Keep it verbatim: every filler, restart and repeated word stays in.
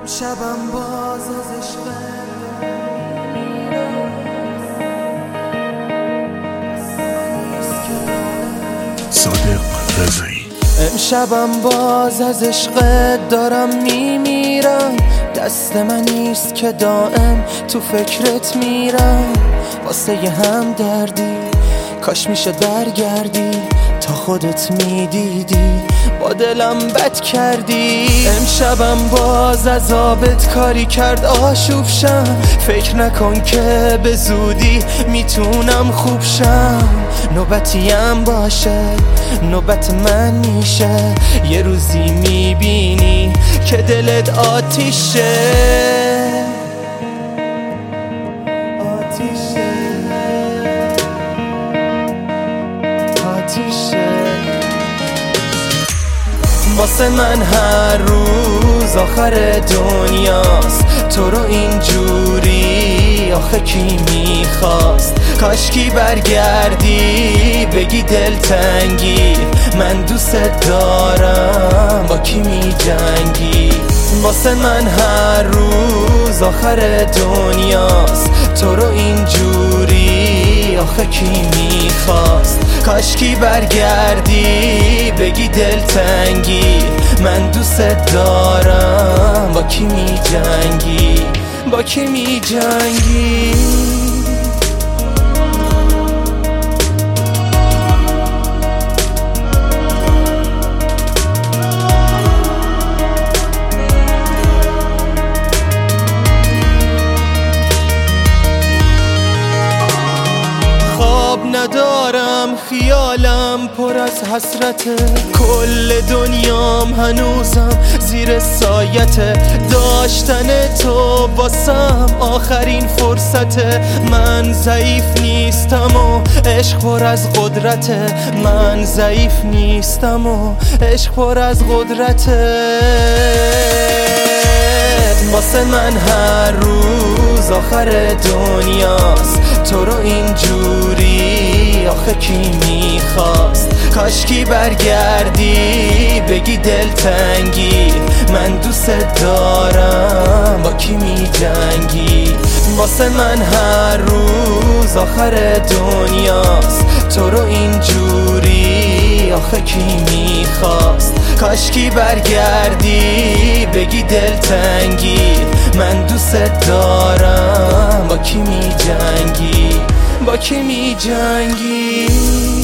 شبم باز از عشق صادق رضایی. امشبم باز از عشق دارم میمیرم، دست من نیست که دائم تو فکرت میرم. واسه یه هم دردی کاش میشه برگردی، تا خودت میدیدی با دلم بد کردی. امشبم باز از آبت کاری کرد آشوب شم، فکر نکن که به زودی میتونم خوب شم. نوبتیم باشه نوبت من میشه، یه روزی میبینی که دلت آتیشه آتیشه آتیشه. واسه من هر روز آخر دنیاست، تو رو اینجوری آخه کی میخواست؟ کاشکی برگردی بگی دلتنگی، من دوست دارم با کی میجنگی. واسه من هر روز آخر دنیاست، تو رو اینجوری آخه کی میخواست؟ کاشکی برگردی بگی دلتنگی، من دوست دارم با کی میجنگی با کی میجنگی. ندارم خیالم پر از حسرته، کل دنیام هنوزم زیر سایته. داشتن تو واسم آخرین فرصته، من ضعیف نیستم و عشق پر از قدرته. من ضعیف نیستم و عشق پر از قدرته. واسه من هر روز آخر دنیاست، تو رو اینجوری آخه کی میخواست؟ کاشکی برگردی بگی دلتنگی، من دوست دارم با کی میجنگی. واسه من هر روز آخر دنیاست، تو رو اینجوری آخه کی میخواست؟ کاشکی برگردی بگی دلتنگی، من دوست دارم با کی میجنگی با کی میجنگی.